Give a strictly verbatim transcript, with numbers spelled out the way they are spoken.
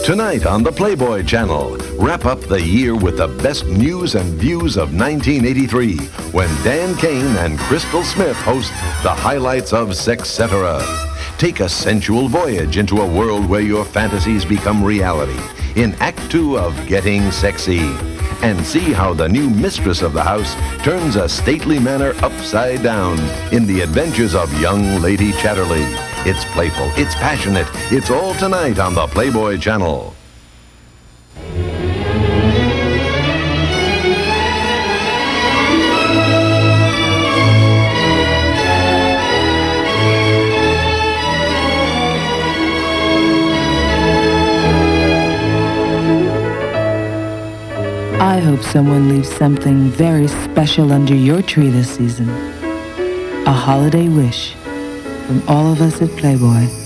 Tonight on the Playboy Channel, wrap up the year with the best news and views of nineteen eighty-three when Dan Kane and Crystal Smith host the highlights of Sexcetera. Take a sensual voyage into a world where your fantasies become reality in Act Two of Getting Sexy. And see how the new mistress of the house turns a stately manor upside down in the adventures of young Lady Chatterley. It's playful, it's passionate, it's all tonight on the Playboy Channel. I hope someone leaves something very special under your tree this season. A holiday wish from all of us at Playboy.